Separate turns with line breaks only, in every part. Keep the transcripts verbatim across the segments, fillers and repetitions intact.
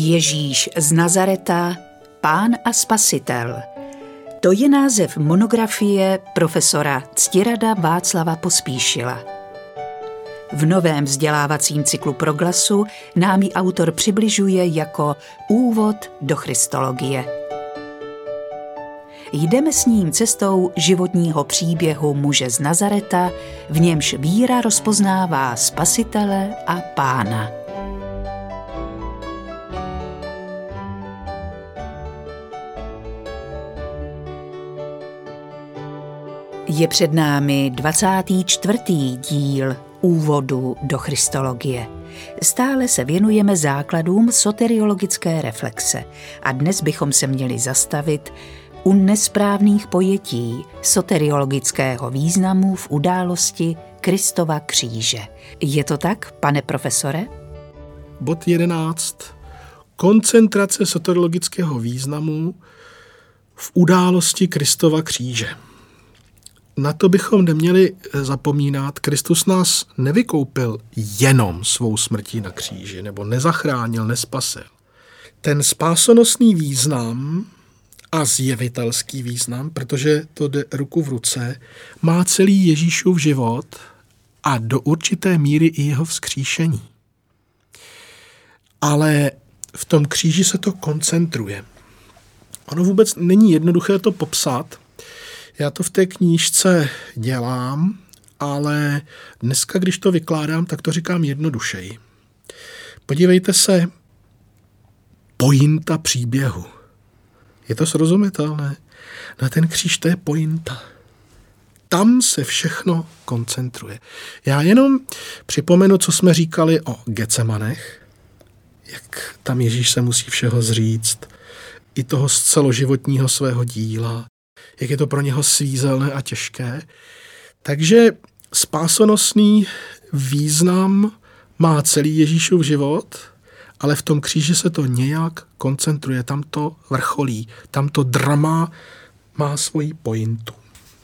Ježíš z Nazareta, Pán a Spasitel. To je název monografie profesora Ctirada Václava Pospíšila. V novém vzdělávacím cyklu Proglasu nám ji autor přibližuje jako úvod do christologie. Jdeme s ním cestou životního příběhu muže z Nazareta, v němž víra rozpoznává Spasitele a Pána. Je před námi dvacátý čtvrtý díl úvodu do christologie. Stále se věnujeme základům soteriologické reflexe a dnes bychom se měli zastavit u nesprávných pojetí soteriologického významu v události Kristova kříže. Je to tak, pane profesore?
Bod jedenáct. Koncentrace soteriologického významu v události Kristova kříže. Na to bychom neměli zapomínat. Kristus nás nevykoupil jenom svou smrtí na kříži, nebo nezachránil, nespasil. Ten spásonosný význam a zjevitelský význam, protože to jde ruku v ruce, má celý Ježíšův život a do určité míry i jeho vzkříšení. Ale v tom kříži se to koncentruje. Ono vůbec není jednoduché to popsat. Já to v té knížce dělám, ale dneska, když to vykládám, tak to říkám jednodušeji. Podívejte se, pointa příběhu. Je to srozumitelné? Na ten kříž to je pointa. Tam se všechno koncentruje. Já jenom připomenu, co jsme říkali o Getsemanech, jak tam Ježíš se musí všeho zříct, i toho z celoživotního svého díla, jak je to pro něho svízelné a těžké. Takže spásonosný význam má celý Ježíšův život, ale v tom kříži se to nějak koncentruje, tam to vrcholí, tam to drama má svoji pointu.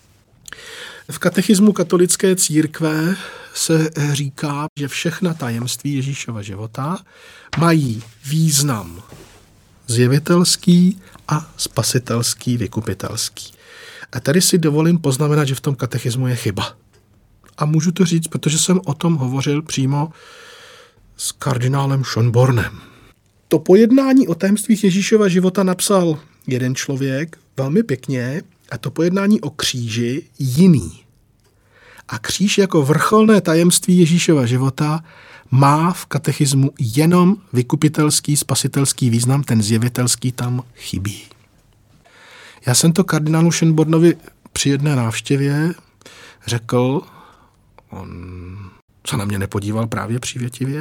V katechismu katolické církve se říká, že všechna tajemství Ježíšova života mají význam zjevitelský a spasitelský, vykupitelský. A tady si dovolím poznamenat, že v tom katechismu je chyba. A můžu to říct, protože jsem o tom hovořil přímo s kardinálem Schönbornem. To pojednání o tajemstvích Ježíšova života napsal jeden člověk velmi pěkně a to pojednání o kříži jiný. A kříž jako vrcholné tajemství Ježíšova života má v katechismu jenom vykupitelský, spasitelský význam, ten zjevitelský tam chybí. Já jsem to kardinálu Schönbornovi při jedné návštěvě řekl, on se na mě nepodíval právě přívětivě,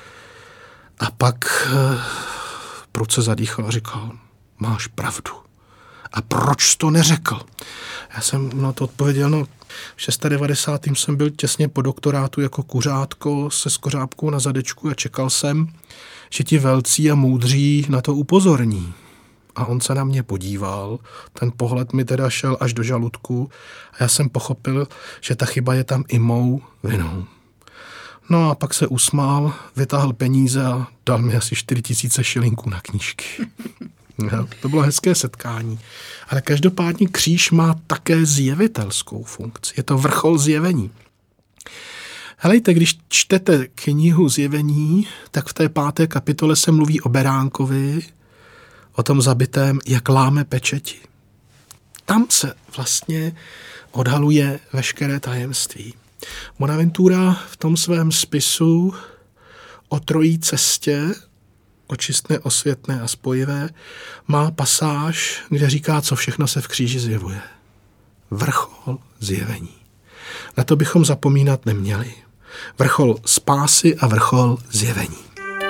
a pak prudce zadýchal a říkal, máš pravdu. A proč to neřekl? Já jsem na to odpověděl, no v devadesátém šestém jsem byl těsně po doktorátu jako kuřátko se skořápkou na zadečku a čekal jsem, že ti velcí a moudří na to upozorní. A on se na mě podíval, ten pohled mi teda šel až do žaludku a já jsem pochopil, že ta chyba je tam i mou vinou. No a pak se usmál, vytáhl peníze a dal mi asi čtyři tisíce šilinků na knížky. No, to bylo hezké setkání. Ale každopádně kříž má také zjevitelskou funkci. Je to vrchol zjevení. Helejte, když čtete knihu Zjevení, tak v té páté kapitole se mluví o beránkovi, o tom zabitém, jak láme pečeti. Tam se vlastně odhaluje veškeré tajemství. Bonaventura v tom svém spisu o trojí cestě, očistné, osvětné a spojivé, má pasáž, kde říká, co všechno se v kříži zjevuje. Vrchol zjevení. Na to bychom zapomínat neměli. Vrchol spásy a vrchol zjevení.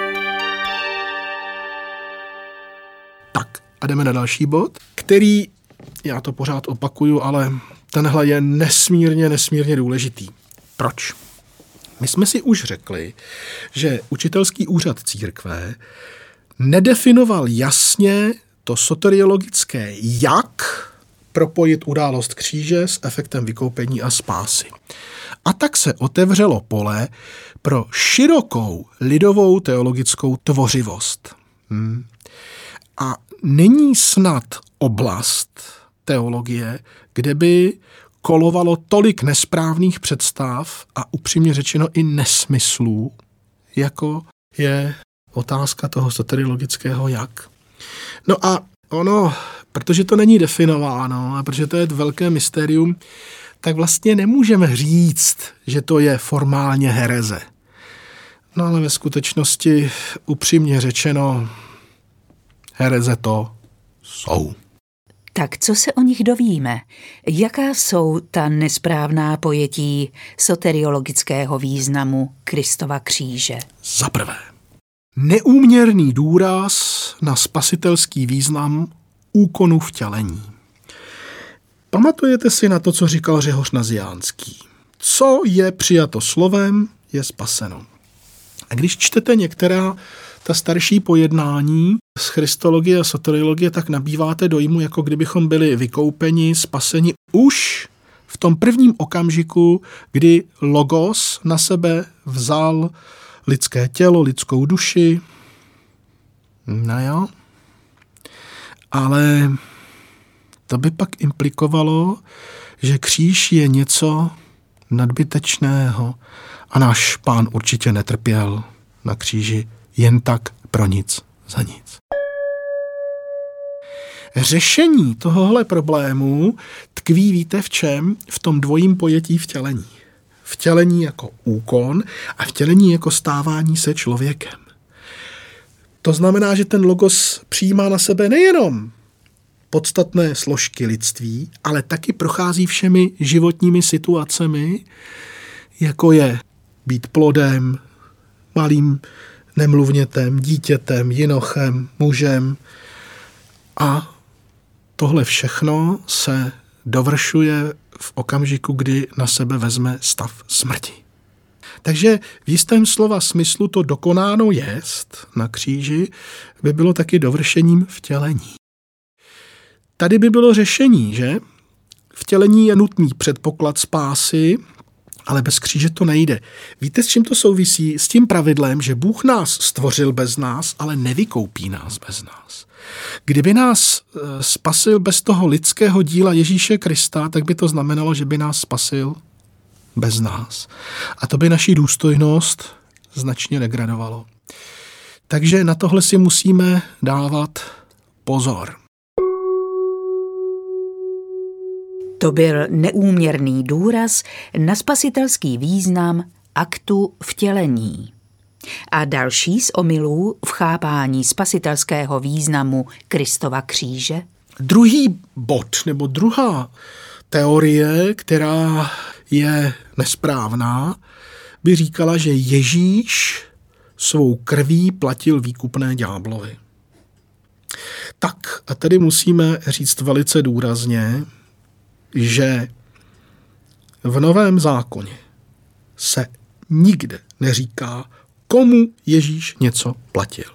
Tak a jdeme na další bod, který, já to pořád opakuju, ale tenhle je nesmírně, nesmírně důležitý. Proč? My jsme si už řekli, že učitelský úřad církve nedefinoval jasně to soteriologické, jak propojit událost kříže s efektem vykoupení a spásy. A tak se otevřelo pole pro širokou lidovou teologickou tvořivost. Hmm. A není snad oblast teologie, kde by kolovalo tolik nesprávných představ a upřímně řečeno i nesmyslů, jako je otázka toho soteriologického jak. No a ono, protože to není definováno a protože to je velké mystérium, tak vlastně nemůžeme říct, že to je formálně hereze. No ale ve skutečnosti, upřímně řečeno, hereze to jsou.
Tak co se o nich dovíme? Jaká jsou ta nesprávná pojetí soteriologického významu Kristova kříže?
Za prvé, neúměrný důraz na spasitelský význam úkonu vtělení. Pamatujete si na to, co říkal Řehoř Naziánský? Co je přijato slovem, je spaseno. A když čtete některá ta starší pojednání z christologie a soteriologie, tak nabýváte dojmu, jako kdybychom byli vykoupeni, spaseni už v tom prvním okamžiku, kdy Logos na sebe vzal lidské tělo, lidskou duši. No jo. Ale to by pak implikovalo, že kříž je něco nadbytečného a náš Pán určitě netrpěl na kříži jen tak pro nic za nic. Řešení tohohle problému tkví, víte v čem? V tom dvojím pojetí vtělení. Vtělení jako úkon a vtělení jako stávání se člověkem. To znamená, že ten Logos přijímá na sebe nejenom podstatné složky lidství, ale taky prochází všemi životními situacemi, jako je být plodem, malým nemluvnětem, dítětem, jinochem, mužem. A tohle všechno se dovršuje v okamžiku, kdy na sebe vezme stav smrti. Takže v jistém slova smyslu to dokonáno jest na kříži by bylo taky dovršením vtělení. Tady by bylo řešení, že? Vtělení je nutný předpoklad spásy, ale bez kříže to nejde. Víte, s čím to souvisí? S tím pravidlem, že Bůh nás stvořil bez nás, ale nevykoupí nás bez nás. Kdyby nás spasil bez toho lidského díla Ježíše Krista, tak by to znamenalo, že by nás spasil bez nás. A to by naši důstojnost značně degradovalo. Takže na tohle si musíme dávat pozor.
To byl neúměrný důraz na spasitelský význam aktu vtělení. A další z omylů v chápání spasitelského významu Kristova kříže?
Druhý bod, nebo druhá teorie, která je nesprávná, by říkala, že Ježíš svou krví platil výkupné ďáblovi. Tak a tady musíme říct velice důrazně, že v Novém zákoně se nikde neříká, komu Ježíš něco platil.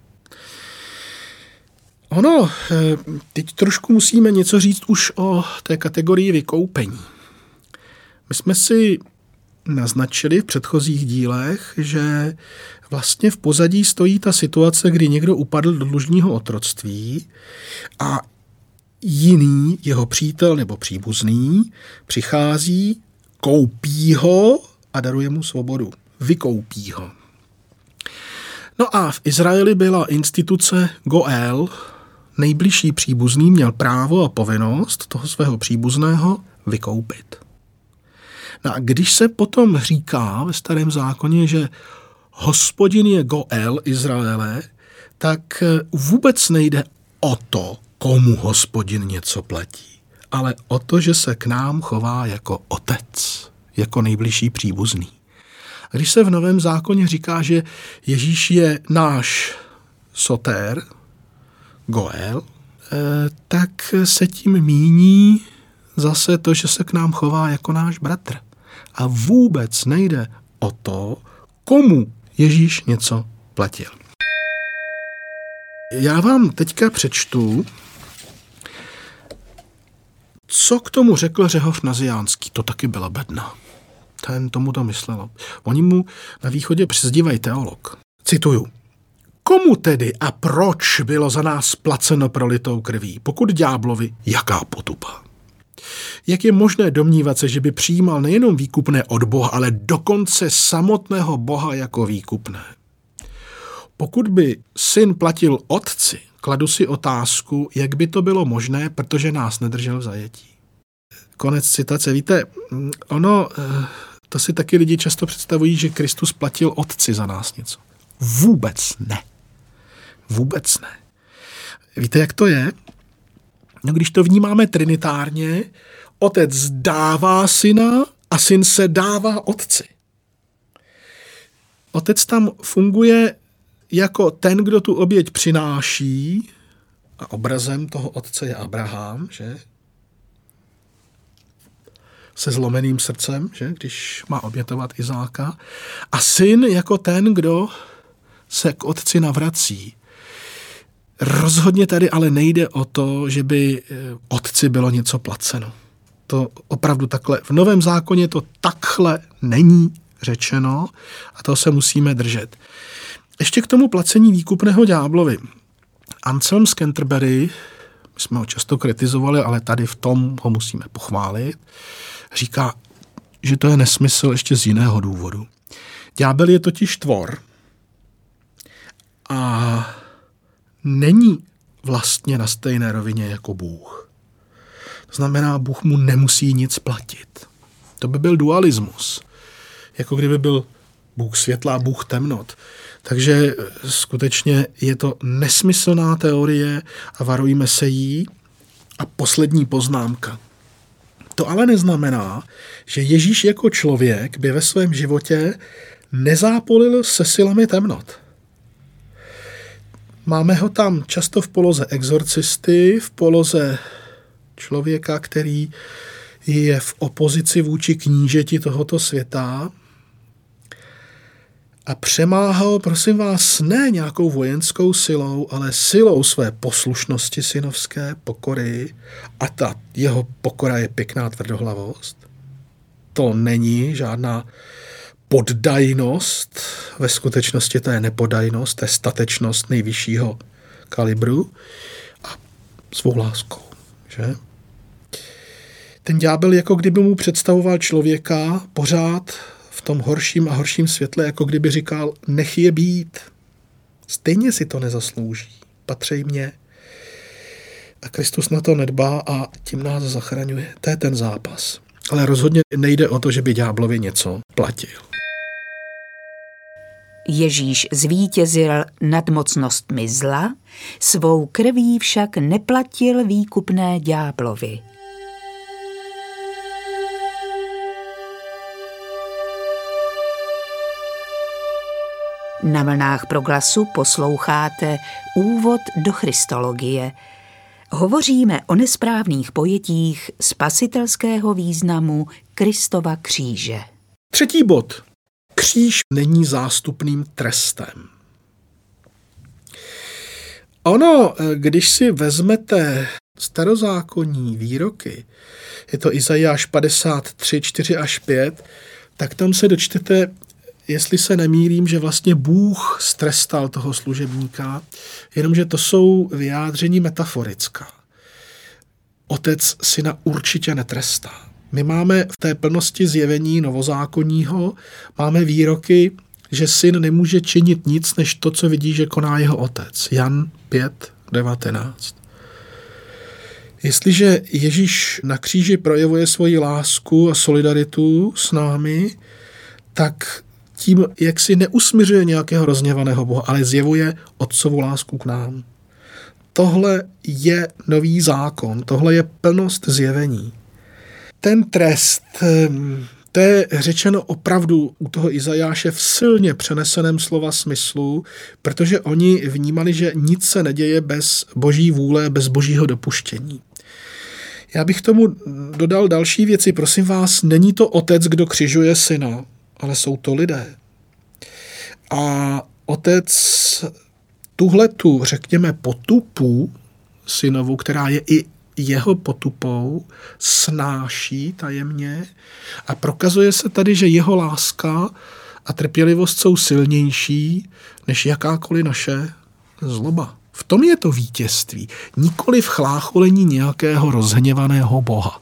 Ono, teď trošku musíme něco říct už o té kategorii vykoupení. My jsme si naznačili v předchozích dílech, že vlastně v pozadí stojí ta situace, kdy někdo upadl do dlužního otroctví a jiný, jeho přítel nebo příbuzný, přichází, koupí ho a daruje mu svobodu. Vykoupí ho. No a v Izraeli byla instituce Goel, nejbližší příbuzný měl právo a povinnost toho svého příbuzného vykoupit. No a když se potom říká ve Starém zákoně, že Hospodin je Goel Izraele, tak vůbec nejde o to, komu Hospodin něco platí, ale o to, že se k nám chová jako otec, jako nejbližší příbuzný. A když se v Novém zákoně říká, že Ježíš je náš sotér, Goel, tak se tím míní zase to, že se k nám chová jako náš bratr. A vůbec nejde o to, komu Ježíš něco platil. Já vám teďka přečtu, co k tomu řekl Řehoř Naziánský. To taky byla bedna. Ten tomu to myslel. Oni mu na východě přezdívají teolog. Cituju. komu tedy a proč bylo za nás placeno prolitou krví? Pokud ďáblovi, jaká potupa? Jak je možné domnívat se, že by přijímal nejenom výkupné od Boha, ale dokonce samotného Boha jako výkupné? Pokud by syn platil otci, kladu si otázku, jak by to bylo možné, protože nás nedržel v zajetí. Konec citace. Víte, ono, to si taky lidi často představují, že Kristus platil otci za nás něco. Vůbec ne. Vůbec ne. Víte, jak to je? No, když to vnímáme trinitárně, otec dává syna a syn se dává otci. Otec tam funguje jako ten, kdo tu oběť přináší, a obrazem toho otce je Abraham, že? Se zlomeným srdcem, že? Když má obětovat Izáka. A syn jako ten, kdo se k otci navrací. Rozhodně tady ale nejde o to, že by otci bylo něco placeno. To opravdu takhle, v Novém zákoně to takhle není řečeno a toho se musíme držet. Ještě k tomu placení výkupného ďáblovi. Anselm z Canterbury, my jsme ho často kritizovali, ale tady v tom ho musíme pochválit, říká, že to je nesmysl ještě z jiného důvodu. Ďábel je totiž tvor a není vlastně na stejné rovině jako Bůh. To znamená, Bůh mu nemusí nic platit. To by byl dualismus. Jako kdyby byl Bůh světla a Bůh temnot. Takže skutečně je to nesmyslná teorie a varujme se jí. A poslední poznámka. To ale neznamená, že Ježíš jako člověk by ve svém životě nezápolil se silami temnot. Máme ho tam často v poloze exorcisty, v poloze člověka, který je v opozici vůči knížeti tohoto světa a přemáhal, prosím vás, ne nějakou vojenskou silou, ale silou své poslušnosti synovské, pokory, a ta jeho pokora je pěkná tvrdohlavost. To není žádná poddajnost, ve skutečnosti to je nepodajnost, to je statečnost nejvyššího kalibru a svou láskou, že? Ten ďábel jako kdyby mu představoval člověka pořád v tom horším a horším světle, jako kdyby říkal, nech je být. Stejně si to nezaslouží. Patří mně. A Kristus na to nedbá a tím nás zachraňuje. To je ten zápas. Ale rozhodně nejde o to, že by ďáblovi něco platil.
Ježíš zvítězil nad mocnostmi zla, svou krví však neplatil výkupné ďáblovi. Na vlnách Proglasu posloucháte Úvod do Christologie. Hovoříme o nesprávných pojetích spasitelského významu Kristova kříže.
Třetí bod. Kříž není zástupným trestem. Ono, když si vezmete starozákonní výroky, je to Izajáš padesát tři, čtyři až pět, tak tam se dočtete, jestli se nemýlím, že vlastně Bůh strestal toho služebníka, jenomže to jsou vyjádření metaforická. Otec syna určitě netrestá. My máme v té plnosti zjevení novozákonního, máme výroky, že syn nemůže činit nic, než to, co vidí, že koná jeho otec. Jan pět devatenáct. Jestliže Ježíš na kříži projevuje svoji lásku a solidaritu s námi, tak tím, jak si neusmiřuje nějakého rozněvaného Boha, ale zjevuje otcovu lásku k nám. Tohle je nový zákon, tohle je plnost zjevení. Ten trest, to je řečeno opravdu u toho Izajáše v silně přeneseném slova smyslu, protože oni vnímali, že nic se neděje bez boží vůle, bez božího dopuštění. Já bych tomu dodal další věci. Prosím vás, není to otec, kdo křižuje syna, ale jsou to lidé. A otec tuhletu, řekněme, potupu synovu, která je i jeho potupou, snáší tajemně a prokazuje se tady, že jeho láska a trpělivost jsou silnější než jakákoliv naše zloba. V tom je to vítězství, nikoli v chlácholení nějakého rozhněvaného boha.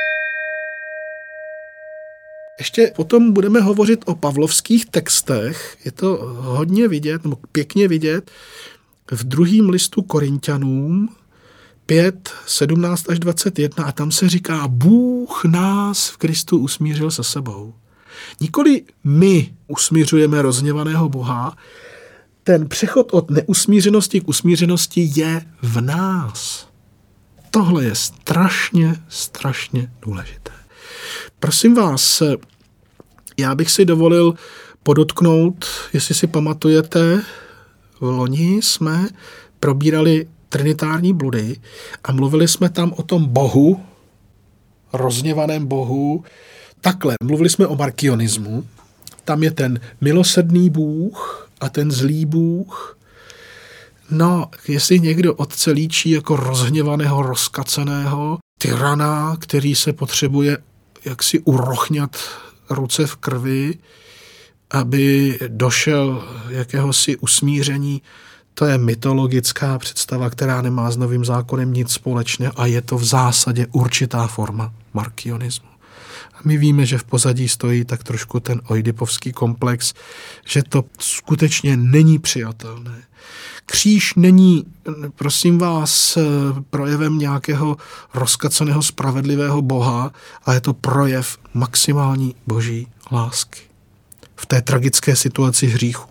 Ještě potom budeme hovořit o pavlovských textech. Je to hodně vidět, nebo pěkně vidět, v druhém listu Korinťanům pět, sedmnáct až dvacet jedna a tam se říká, Bůh nás v Kristu usmířil se sebou. Nikoli my usmířujeme rozhněvaného Boha, ten přechod od neusmířenosti k usmířenosti je v nás. Tohle je strašně, strašně důležité. Prosím vás, já bych si dovolil podotknout, jestli si pamatujete, v loni jsme probírali trinitární bludy a mluvili jsme tam o tom Bohu, rozhněvaném Bohu. Takhle, mluvili jsme o markionismu. Tam je ten milosrdný Bůh a ten zlý Bůh. No, jestli někdo otce líčí jako rozhněvaného, rozkaceného tyrana, který se potřebuje jaksi urochňat ruce v krvi, aby došel jakéhosi usmíření, to je mytologická představa, která nemá s Novým zákonem nic společného a je to v zásadě určitá forma markionismu. A my víme, že v pozadí stojí tak trošku ten oidipovský komplex, že to skutečně není přijatelné. Kříž není, prosím vás, projevem nějakého rozkaceného spravedlivého Boha, ale je to projev maximální boží lásky v té tragické situaci hříchu.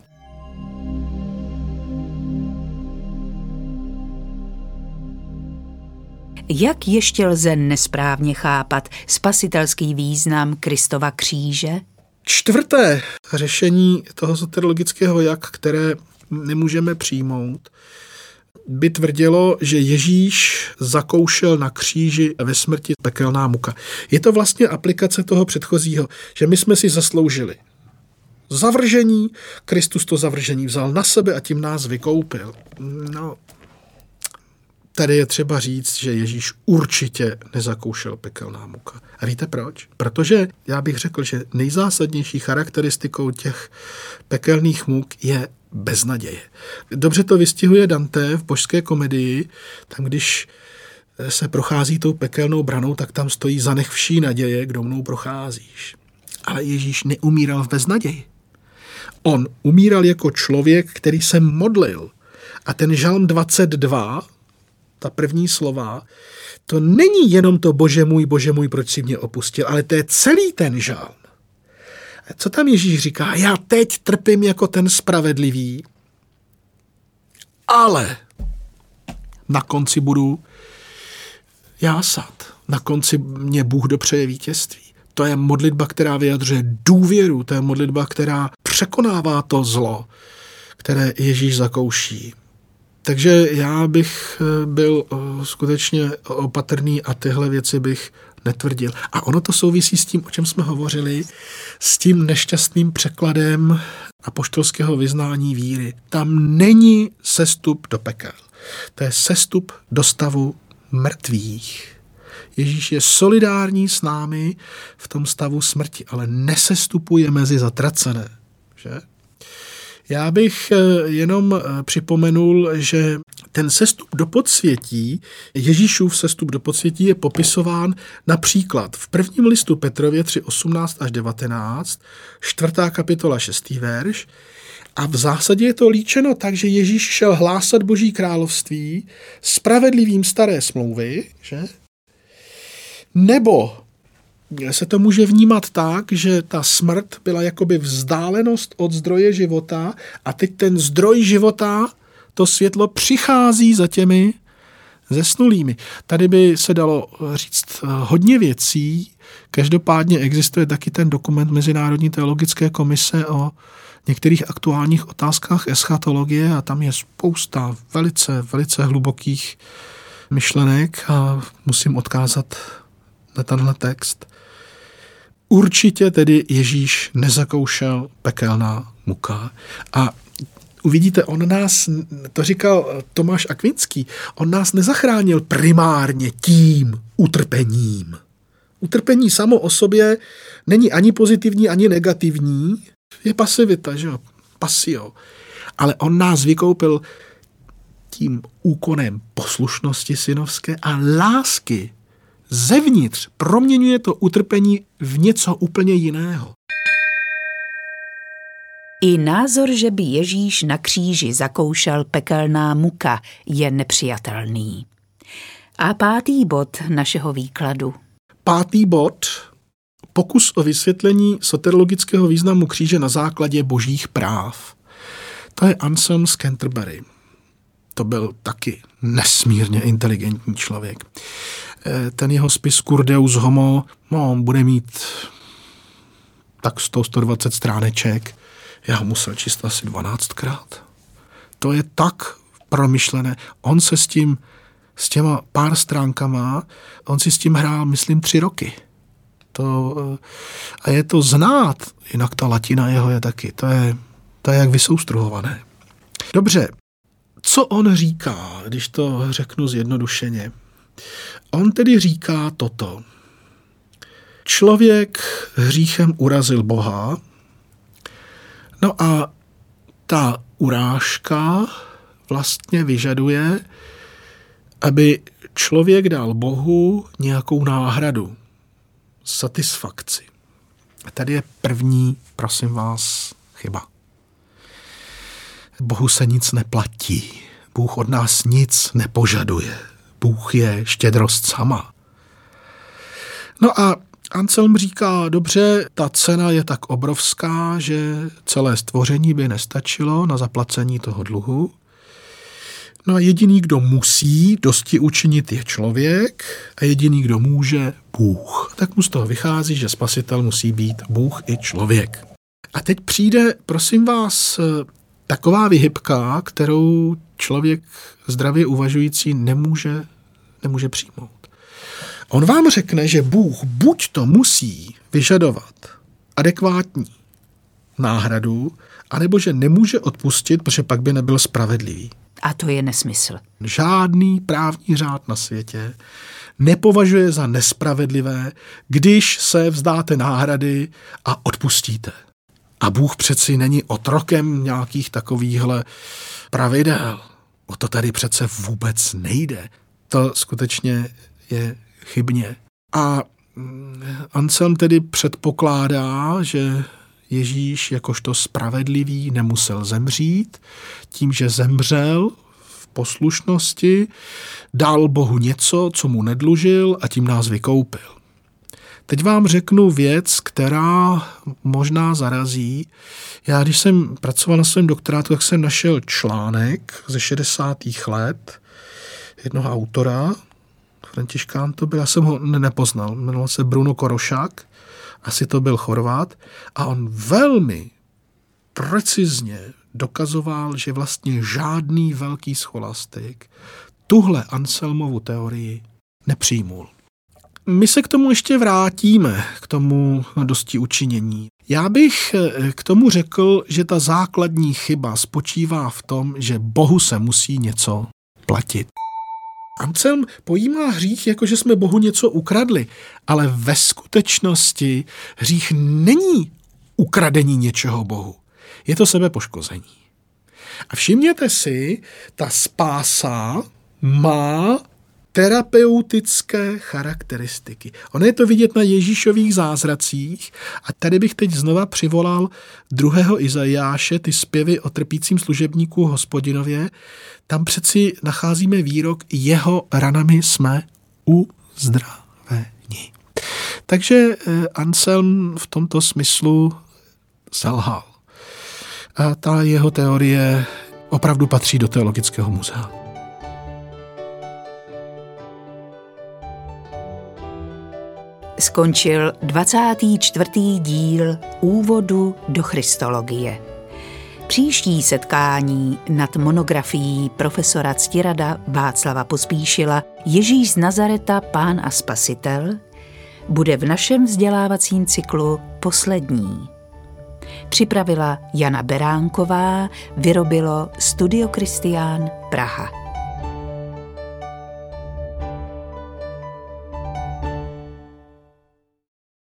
Jak ještě lze nesprávně chápat spasitelský význam Kristova kříže?
Čtvrté řešení toho soteriologického jak, které nemůžeme přijmout, by tvrdilo, že Ježíš zakoušel na kříži ve smrti pekelná muka. Je to vlastně aplikace toho předchozího, že my jsme si zasloužili zavržení, Kristus to zavržení vzal na sebe a tím nás vykoupil. No, tady je třeba říct, že Ježíš určitě nezakoušel pekelná muka. A víte proč? Protože já bych řekl, že nejzásadnější charakteristikou těch pekelných muk je beznaděje. Dobře to vystihuje Dante v Božské komedii, tam když se prochází tou pekelnou branou, tak tam stojí zanech vší naděje, kdo mnou procházíš. Ale Ježíš neumíral v beznaději. On umíral jako člověk, který se modlil. A ten žalm dvacet dva, ta první slova, to není jenom to Bože můj, Bože můj, proč jsi mě opustil, ale to je celý ten žalm. Co tam Ježíš říká? Já teď trpím jako ten spravedlivý, ale na konci budu jásat. Na konci mě Bůh dopřeje vítězství. To je modlitba, která vyjadřuje důvěru, to je modlitba, která překonává to zlo, které Ježíš zakouší. Takže já bych byl skutečně opatrný a tyhle věci bych netvrdil. A ono to souvisí s tím, o čem jsme hovořili, s tím nešťastným překladem apoštolského vyznání víry. Tam není sestup do pekel. To je sestup do stavu mrtvých. Ježíš je solidární s námi v tom stavu smrti, ale nesestupuje mezi zatracené. Že? Já bych jenom připomenul, že ten sestup do podsvětí, Ježíšův sestup do podsvětí je popisován například v prvním listu Petrově tři osmnáct až devatenáct, čtvrtá kapitola šestý verš, a v zásadě je to líčeno tak, že Ježíš šel hlásat Boží království spravedlivým staré smlouvy, že? Nebo se to může vnímat tak, že ta smrt byla jakoby vzdálenost od zdroje života a teď ten zdroj života, to světlo přichází za těmi zesnulými. Tady by se dalo říct hodně věcí, každopádně existuje taky ten dokument Mezinárodní teologické komise o některých aktuálních otázkách eschatologie a tam je spousta velice, velice hlubokých myšlenek a musím odkázat na tenhle text. Určitě tedy Ježíš nezakoušel pekelná muka. A uvidíte, on nás, to říkal Tomáš Akvinský, on nás nezachránil primárně tím utrpením. Utrpení samo o sobě není ani pozitivní, ani negativní. je pasivita, že jo, pasio. Ale on nás vykoupil tím úkonem poslušnosti synovské a lásky. Zevnitř proměňuje to utrpení v něco úplně jiného.
I názor, že by Ježíš na kříži zakoušel pekelná muka, je nepřijatelný. A pátý bod našeho výkladu.
Pátý bod, pokus o vysvětlení soteriologického významu kříže na základě božích práv. To je Anselm z Canterbury. To byl taky nesmírně inteligentní člověk. Ten jeho spis Cur Deus Homo, no, on bude mít tak sto až sto dvacet stráneček. Já ho musel číst asi dvanáctkrát. To je tak promyšlené. On se s tím, s těma pár stránkama, on si s tím hrál, myslím, tři roky. To, a je to znát, jinak ta latina jeho je taky. To je, to je jak vysoustruhované. Dobře, co on říká, když to řeknu zjednodušeně? On tedy říká toto. Člověk hříchem urazil Boha, no a ta urážka vlastně vyžaduje, aby člověk dal Bohu nějakou náhradu, satisfakci. A tady je první, prosím vás, chyba. Bohu se nic neplatí. Bůh od nás nic nepožaduje. Bůh je štědrost sama. No a Anselm říká, dobře, ta cena je tak obrovská, že celé stvoření by nestačilo na zaplacení toho dluhu. No a jediný, kdo musí dosti učinit, je člověk a jediný, kdo může, Bůh. Tak mu z toho vychází, že spasitel musí být Bůh i člověk. A teď přijde, prosím vás, taková vyhybka, kterou člověk zdravě uvažující nemůže, nemůže přijmout. On vám řekne, že Bůh buď to musí vyžadovat adekvátní náhradu, anebo že nemůže odpustit, protože pak by nebyl spravedlivý.
A to je nesmysl.
Žádný právní řád na světě nepovažuje za nespravedlivé, když se vzdáte náhrady a odpustíte. A Bůh přeci není otrokem nějakých takovýchhle pravidel. O to tady přece vůbec nejde. To skutečně je chybně. A Anselm tedy předpokládá, že Ježíš jakožto spravedlivý nemusel zemřít, tím, že zemřel v poslušnosti, dal Bohu něco, co mu nedlužil a tím nás vykoupil. Teď vám řeknu věc, která možná zarazí. Já, když jsem pracoval na svém doktorátu, tak jsem našel článek ze šedesátých let jednoho autora, Františkán to byl, já jsem ho nepoznal, jmenoval se Bruno Korošák, asi to byl Chorvat, a on velmi precizně dokazoval, že vlastně žádný velký scholastik tuhle Anselmovu teorii nepřijmul. My se k tomu ještě vrátíme, k tomu dosti učinění. Já bych k tomu řekl, že ta základní chyba spočívá v tom, že Bohu se musí něco platit. Anselm pojímá hřích, jako že jsme Bohu něco ukradli, ale ve skutečnosti hřích není ukradení něčeho Bohu. Je to sebepoškození. A všimněte si, ta spása má terapeutické charakteristiky. Ono je to vidět na Ježíšových zázracích a tady bych teď znova přivolal druhého Izajáše, ty zpěvy o trpícím služebníku Hospodinově. Tam přeci nacházíme výrok, jeho ranami jsme uzdraveni. Takže Anselm v tomto smyslu selhal. A ta jeho teorie opravdu patří do teologického muzea.
Skončil dvacátý čtvrtý díl Úvodu do Christologie. Příští setkání nad monografií profesora ctirada Václava Pospíšila Ježíš z Nazareta, Pán a Spasitel bude v našem vzdělávacím cyklu poslední. Připravila Jana Beránková, vyrobilo Studio Kristián Praha.